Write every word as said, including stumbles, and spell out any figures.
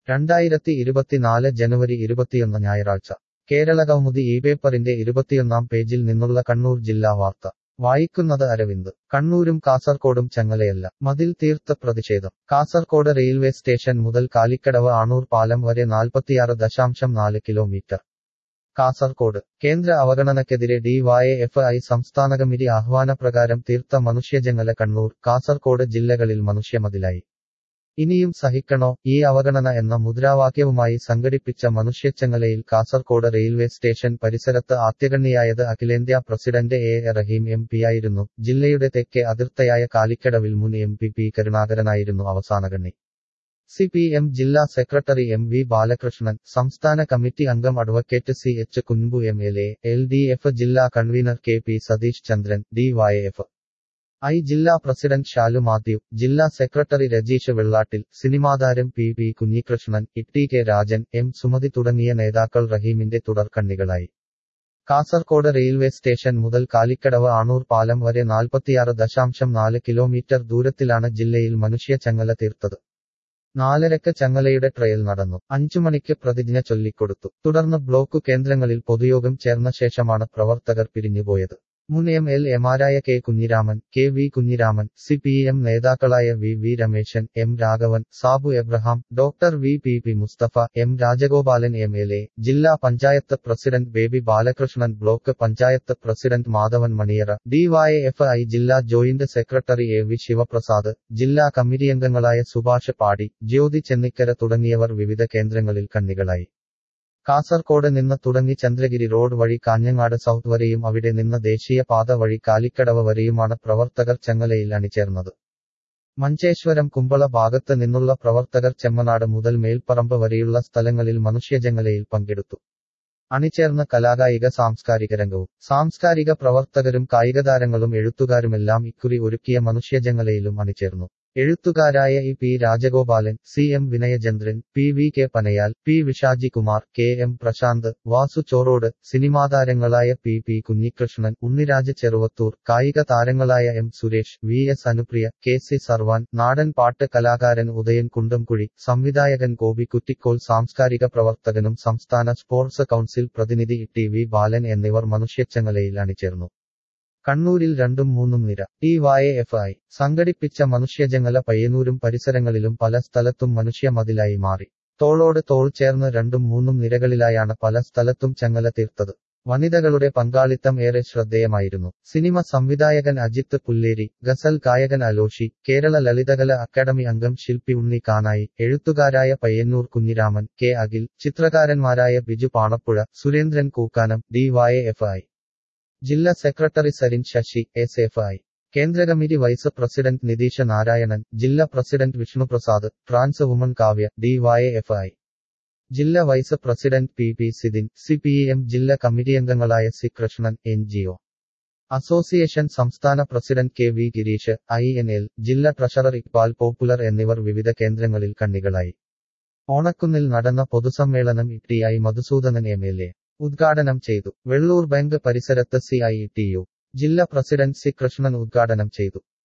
രണ്ടായിരത്തി ഇരുപത്തിനാല് ജനുവരി ഇരുപത്തിയൊന്ന് ഞായറാഴ്ച കേരളകൗമുദി ഈ പേപ്പറിന്റെ ഇരുപത്തിയൊന്നാം പേജിൽ നിന്നുള്ള കണ്ണൂർ ജില്ലാ വാർത്ത വായിക്കുന്നത് അരവിന്ദ്. കണ്ണൂരും കാസർകോടും ചങ്ങലയല്ല, മതിൽ തീർത്ത പ്രതിഷേധം. കാസർകോട് റെയിൽവേ സ്റ്റേഷൻ മുതൽ കാലിക്കടവ് ആണൂർ പാലം വരെ നാൽപ്പത്തിയാറ് ദശാംശം നാല് കിലോമീറ്റർ. കാസർകോട് കേന്ദ്ര അവഗണനയ്ക്കെതിരെ ഡി വൈ എഫ് ഐ സംസ്ഥാന കമ്മിറ്റി ആഹ്വാനപ്രകാരം തീർത്ത മനുഷ്യചങ്ങല കണ്ണൂർ, കാസർകോട് ജില്ലകളിൽ മനുഷ്യമതിലായി. ഇനിയും സഹിക്കണോ ഈ അവഗണന എന്ന മുദ്രാവാക്യവുമായി സംഘടിപ്പിച്ച മനുഷ്യച്ചങ്ങലയിൽ കാസർകോട് റെയിൽവേ സ്റ്റേഷൻ പരിസരത്ത് ആദ്യകണ്ണിയായത് അഖിലേന്ത്യാ president A A Rahim M പിയായിരുന്നു. ജില്ലയുടെ തെക്കേ അതിർത്തിയായ കാലിക്കടവിൽ മുൻ എം പി പി കരുണാകരനായിരുന്നു അവസാനകണ്ണി. സി പി എം ജില്ലാ സെക്രട്ടറി എം വി ബാലകൃഷ്ണൻ, സംസ്ഥാന കമ്മിറ്റി അംഗം advocate C H Kunhambu M L A, L D F ജില്ലാ convener K P Satheesh Chandran, D Y F I ജില്ലാ പ്രസിഡന്റ് ഷാലു മാത്യു, ജില്ലാ സെക്രട്ടറി രജീഷ് വെള്ളാട്ടിൽ, സിനിമാതാരം P P Kunhikrishnan, T K Rajan, M Sumathi തുടങ്ങിയ നേതാക്കൾ റഹീമിന്റെ തുടർക്കണ്ണികളായി. കാസർകോട് റെയിൽവേ സ്റ്റേഷൻ മുതൽ കാലിക്കടവ് ആണൂർ പാലം വരെ നാൽപ്പത്തിയാറ് ദശാംശം നാല് കിലോമീറ്റർ ദൂരത്തിലാണ് ജില്ലയിൽ മനുഷ്യ ചങ്ങല തീർത്തത്. നാലരക്ക് ചങ്ങലയുടെ ട്രയൽ നടന്നു. അഞ്ചു മണിക്ക് പ്രതിജ്ഞ ചൊല്ലിക്കൊടുത്തു. തുടർന്ന് ബ്ലോക്ക് കേന്ദ്രങ്ങളിൽ പൊതുയോഗം ചേർന്ന ശേഷമാണ് പ്രവർത്തകർ പിരിഞ്ഞുപോയത്. മുൻ എം എൽ എമാരായ K Kunhiraman, K V Kunhiraman, C P M നേതാക്കളായ V V Rameshan, M Raghavan, Sabu Abraham, doctor V P P Musthafa, M Rajagopalan M L A, ജില്ലാ panchayat president Baby Balakrishnan, block panchayat president Madhavan Maniyara, D Y F I ജില്ലാ joint secretary A V Sivaprasad, ജില്ലാ കമ്മിറ്റിയംഗങ്ങളായ സുഭാഷ് പാടി, ജ്യോതി ചെന്നിക്കര തുടങ്ങിയവർ വിവിധ കേന്ദ്രങ്ങളിൽ കണ്ണികളായി. കാസർകോട് നിന്ന് തുടങ്ങി ചന്ദ്രഗിരി റോഡ് വഴി കാഞ്ഞങ്ങാട് സൗത്ത് വരെയും അവിടെ നിന്ന് ദേശീയപാത വഴി കാലിക്കടവ് വരെയുമാണ് പ്രവർത്തകർ ചങ്ങലയിൽ അണിചേർന്നത്. മഞ്ചേശ്വരം കുമ്പള ഭാഗത്ത് നിന്നുള്ള പ്രവർത്തകർ ചെമ്മനാട് മുതൽ മേൽപ്പറമ്പ് വരെയുള്ള സ്ഥലങ്ങളിൽ മനുഷ്യചങ്ങലയിൽ പങ്കെടുത്തു. അണിചേർന്ന കലാകായിക സാംസ്കാരിക രംഗവും സാംസ്കാരിക പ്രവർത്തകരും കായികതാരങ്ങളും എഴുത്തുകാരുമെല്ലാം ഇക്കുറി ഒരുക്കിയ മനുഷ്യചങ്ങലയിലും അണിചേർന്നു. എഴുത്തുകാരായ E P Rajagopalan, C M Vinayachandran, P V K Panayal, P Vishaji Kumar, K M Prasanth, Vasu Chorode, സിനിമാതാരങ്ങളായ പി പി കുഞ്ഞികൃഷ്ണൻ, ഉണ്ണിരാജ് ചെറുവത്തൂർ, കായിക താരങ്ങളായ M Suresh, V S Anupriya, K C Sarvan, നാടൻ പാട്ട് കലാകാരൻ ഉദയൻ കുണ്ടംകുഴി, സംവിധായകൻ ഗോപി കുറ്റിക്കോൽ, സാംസ്കാരിക പ്രവർത്തകനും സംസ്ഥാന സ്പോർട്സ് കൗൺസിൽ പ്രതിനിധി ടി വി ബാലൻ എന്നിവർ മനുഷ്യച്ചങ്ങലയിൽ അണിചേർന്നു. കണ്ണൂരിൽ രണ്ടും മൂന്നും നിര. ഡി വൈ എഫ് ഐ സംഘടിപ്പിച്ച മനുഷ്യചങ്ങല പയ്യന്നൂരും പരിസരങ്ങളിലും പല സ്ഥലത്തും മനുഷ്യ മതിലായി മാറി. തോളോട് തോൾ ചേർന്ന് രണ്ടും മൂന്നും നിരകളിലായാണ് പല സ്ഥലത്തും ചങ്ങല തീർത്തത്. വനിതകളുടെ പങ്കാളിത്തം ഏറെ ശ്രദ്ധേയമായിരുന്നു. സിനിമ സംവിധായകൻ അജിത്ത് പുല്ലേരി, ഗസൽ ഗായകൻ അലോഷി, കേരള ലളിതകല അക്കാദമി അംഗം ശില്പി ഉണ്ണി കാനായി, എഴുത്തുകാരായ പയ്യന്നൂർ കുഞ്ഞിരാമൻ, കെ അഖിൽ, ചിത്രകാരന്മാരായ Biju Panappuzha, Surendran Kookkanam, D Y F I ജില്ലാ secretary Sarin Sasi, S F I കേന്ദ്ര committee vice president Nitheesh Narayanan, ജില്ലാ president Vishnuprasad, trans woman Kavya, D Y F I ജില്ലാ vice president P P Sidhin, C P M ജില്ലാ കമ്മിറ്റിയംഗങ്ങളായ C Krishnan, N G O association സംസ്ഥാന president K V Gireesh, I N L ജില്ലാ treasurer Iqbal popular എന്നിവർ വിവിധ കേന്ദ്രങ്ങളിൽ കണ്ണികളായി. ഓണക്കുന്നിൽ നടന്ന പൊതുസമ്മേളനം T I Madhusoodanan M L A ഉദ്ഘാടനം ചെയ്തു. വെള്ളൂർ ബാങ്ക് പരിസരത്ത് സി ഐ ടി യു ജില്ലാ പ്രസിഡന്റ് സി കൃഷ്ണൻ ഉദ്ഘാടനം ചെയ്തു.